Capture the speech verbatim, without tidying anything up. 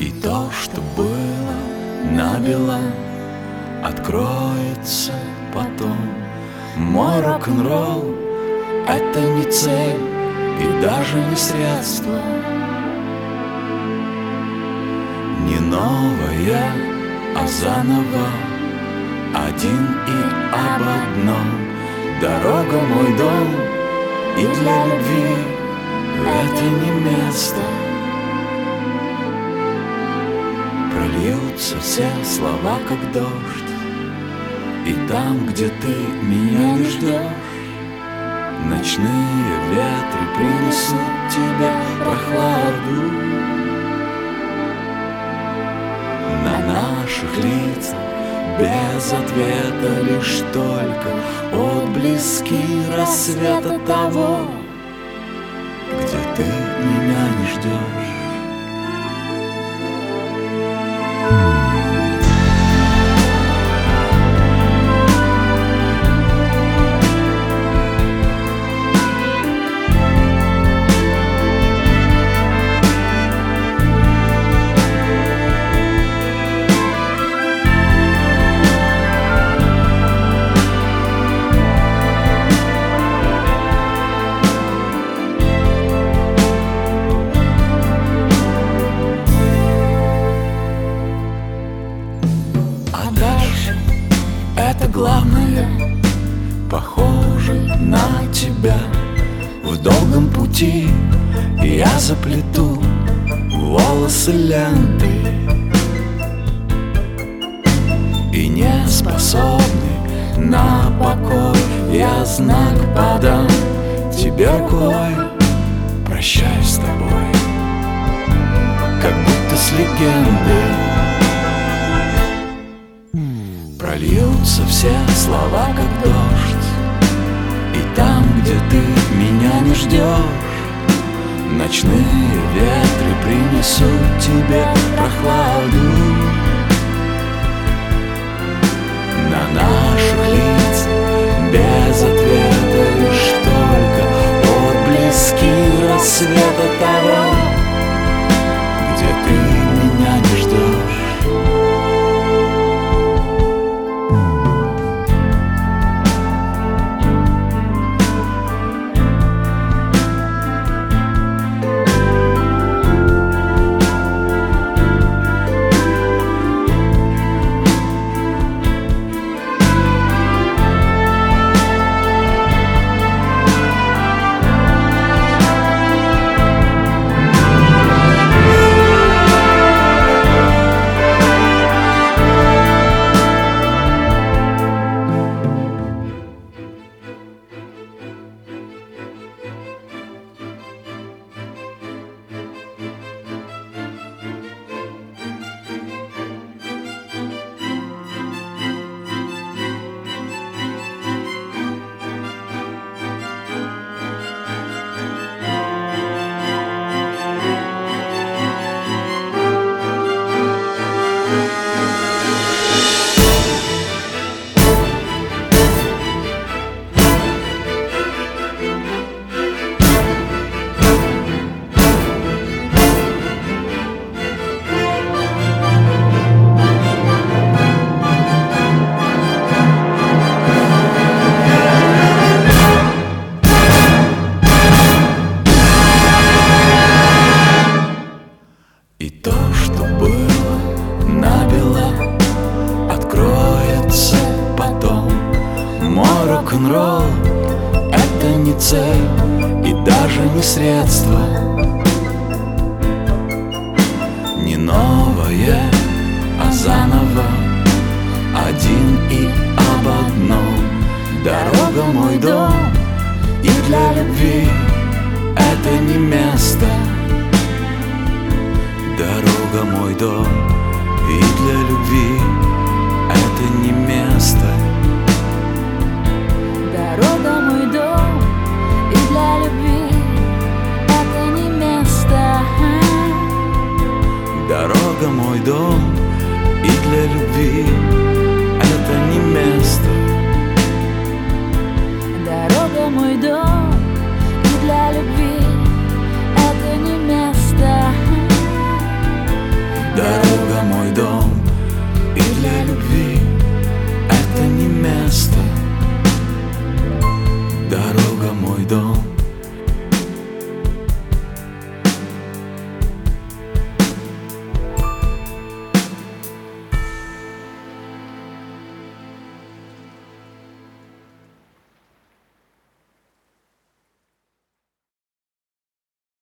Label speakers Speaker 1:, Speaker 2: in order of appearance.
Speaker 1: И то, что было набело, откроется потом. Мой рок-н-ролл — это не цель и даже не средство, не новое, а заново, один и об одном. Дорога — мой дом, и для любви это не место. Прольются все слова, как дождь, и там, где ты меня не ждешь, ночные ветры принесут тебе прохладу. На наших лицах без ответа лишь только отблески рассвета того, где ты меня не ждешь. Это главное, похоже на тебя. В долгом пути я заплету волосы лентой, и не способный на покой я знак подам тебе рукой. Прощаюсь с тобой, как будто с легендой. Прольются все слова, как дождь, и там, где ты меня не ждешь, ночные ветры принесут тебе прохладу. На наших лицах без ответа лишь только отблески рассвета того, где ты меня не ждешь. И то, что было набело, откроется потом. Мой рок-н-ролл — это не цель и даже не средство, не новое, а заново, один и об одном. Дорога — мой дом, и для любви это не место. Дорога — мой дом, и для любви это не место.
Speaker 2: Дорога — мой дом, и для любви это не место.
Speaker 1: Дорога — мой дом,